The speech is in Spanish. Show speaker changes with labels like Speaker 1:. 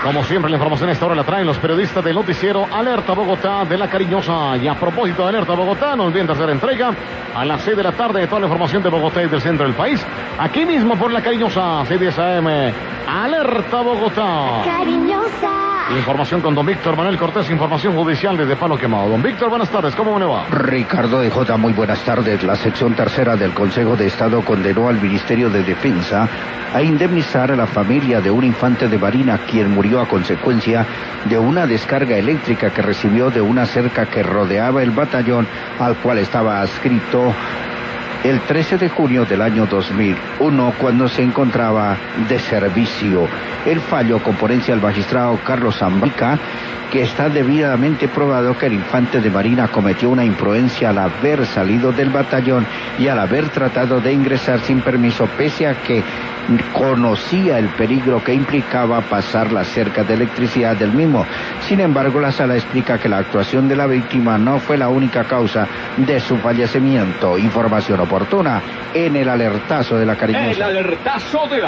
Speaker 1: Como siempre, la información a esta hora la traen los periodistas del noticiero Alerta Bogotá de La Cariñosa. Y a propósito de Alerta Bogotá, no olviden hacer entrega a las 6 de la tarde de toda la información de Bogotá y del centro del país. Aquí mismo por La Cariñosa, 6:10 AM. Alerta Bogotá.
Speaker 2: Cariñosa.
Speaker 1: Información con don Víctor Manuel Cortés, información judicial desde Palo Quemado. Don Víctor, buenas tardes, ¿cómo le va?
Speaker 3: Ricardo de J, muy buenas tardes. La sección tercera del Consejo de Estado condenó al Ministerio de Defensa a indemnizar a la familia de un infante de marina quien murió a consecuencia de una descarga eléctrica que recibió de una cerca que rodeaba el batallón al cual estaba adscrito el 13 de junio del año 2001, cuando se encontraba de servicio. El fallo componencia al magistrado Carlos Zambica, que está debidamente probado que el infante de marina cometió una imprudencia al haber salido del batallón y al haber tratado de ingresar sin permiso, pese a que conocía el peligro que implicaba pasar la cerca de electricidad del mismo. Sin embargo, la sala explica que la actuación de la víctima no fue la única causa de su fallecimiento. Información oportuna en el alertazo de La Cariñosa.
Speaker 4: El alertazo de